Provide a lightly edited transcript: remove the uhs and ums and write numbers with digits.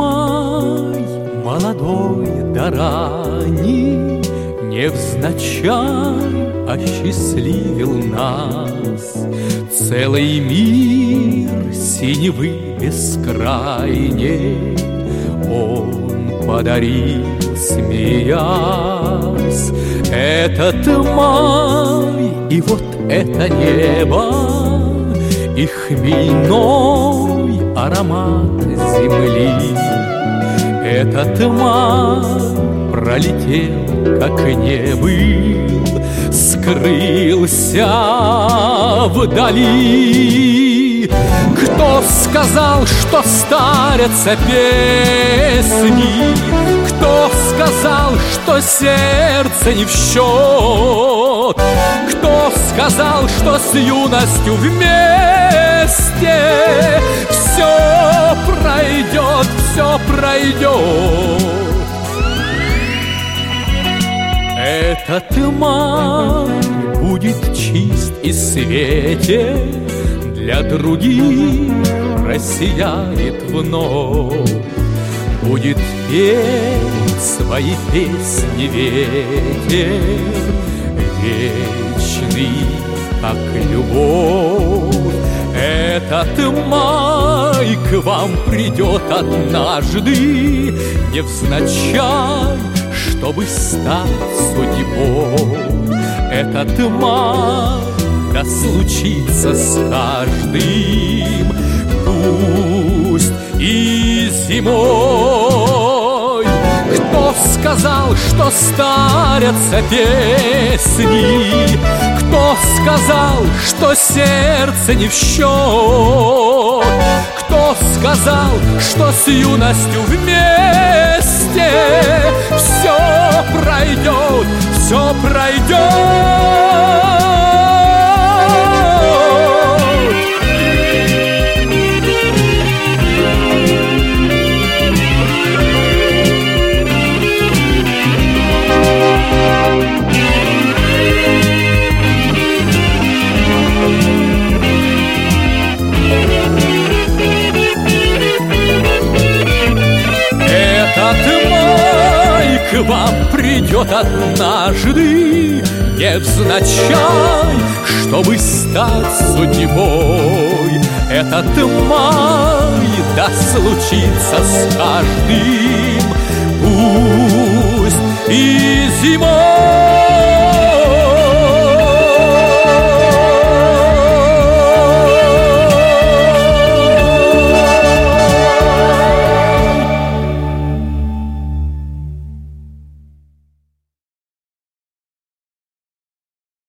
май, молодой да ранний, невзначай осчастливил нас. Целый мир синевы бескрайней он подарил, смеясь. Этот май и вот это небо, и хмельной аромат земли. Этот май пролетел, как не был, скрылся вдали. Кто сказал, что старятся песни? Кто сказал, что сердце не в счет? Кто сказал, что с юностью вместе все пройдет, все пройдет? Этот май будет чист и светен, для других просияет вновь. Будет петь свои песни ветер, вечный, как любовь. Этот май к вам придет однажды, невзначай, чтобы стать судьбой. Этот май да случится с каждым, пусть и зимой. Кто сказал, что старятся песни? Кто сказал, что сердце не в счет? Кто сказал, что с юностью вместе все пройдет, все пройдет? Этот май к вам придет однажды, невзначай, чтобы стать судьбой. Этот май да случится с каждым,